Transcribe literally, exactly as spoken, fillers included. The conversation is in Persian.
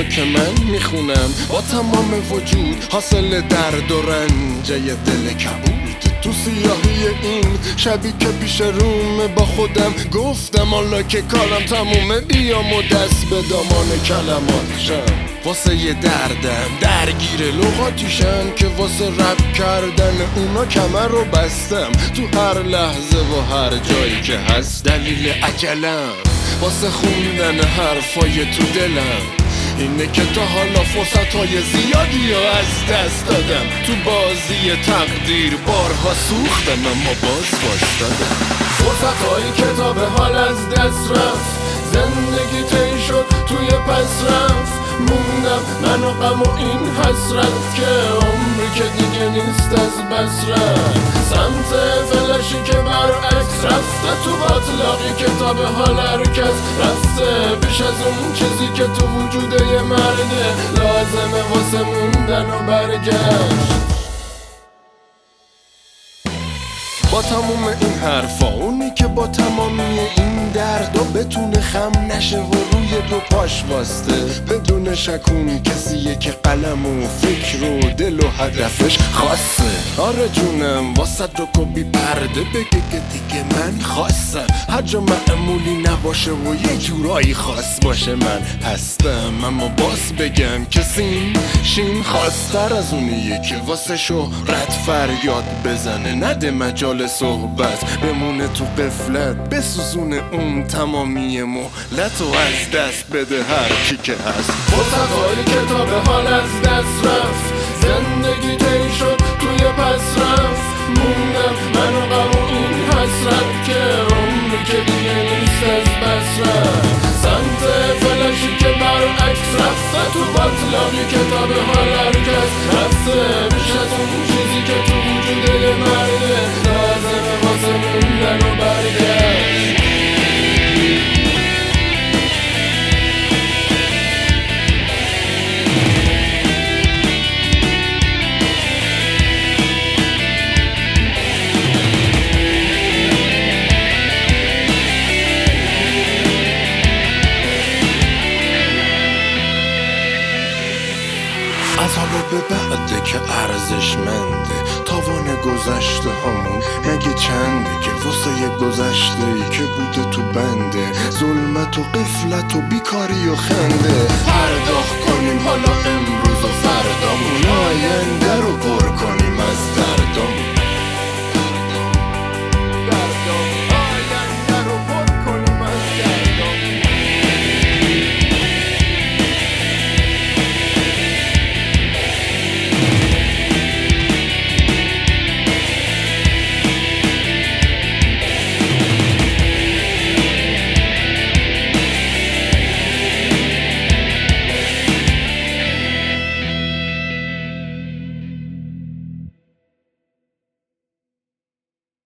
که من میخونم با تمام وجود حاصل درد و رنجه دل کبود. تو سیاهی این شبی که پیش رومه با خودم گفتم حالا که کارم تمومه بیام و دست به دامان کلمات شم. واسه یه دردم درگیر لغاتیشن که واسه رب کردن اونا کمر رو بستم. تو هر لحظه و هر جایی که هست دلیل عجلم واسه خوندن حرفای تو دلم اینه که تا حالا فرصت های زیادی رو از دست دادم. تو بازی تقدیر بارها سوختم اما باز وایستادم. فرصت هایی که تا به حال از دست رفت، زندگی طی شد توی پس رفت. موندم من و غم و این حسرت که عمری که دیگه نیست از بس رفت. سمت فلشی که برعکس رفته، تو باطلاقی که تا به حال هر کس رفته. بیش از اون چیزی که تو وجود یه مرده لازمه واسه موندن و برگشت. با تموم این حرفا اونی که با تمامی این دردا بتونه خم نشه و روی دو پاش واسته. بدون شک اون کسیه که قلم و فکر و دل و هدفش خاصه. آره جونم واسه رو که بی پرده بگه که دیگه من خواستم. هر جا معمولی نباشه و یه جورایی خاص باشه من هستم. اما باز بگم که سین شین خواستر از اونیه که واسه شهرت فریاد بزنه. نده مجال صحبت بمونه تو قفلت، بسوزونه اون تمامی مهلت و از دست بده هر کی که هست. فرصت هایی که تا به حال از دست رفت، زندگی طی شد توی پس رفت. موندم من و غم و این حسرت که عمری که دیگه نیست از بس رفت. سمت فلشی که برعکس رفته، تو باطلاقی که تا به حال هر کس رفته. بیش از اون چیزی که تو وجود یه مرده لازمه واسه موندن و برگشت. از حالا به بعده که ارزشمنده تاوان گذشته همون مگه چنده که واسه یه گذشته ای که بوده تو بنده ظلمت و قفلت و بیکاری و خنده. پرداخت کنیم حالا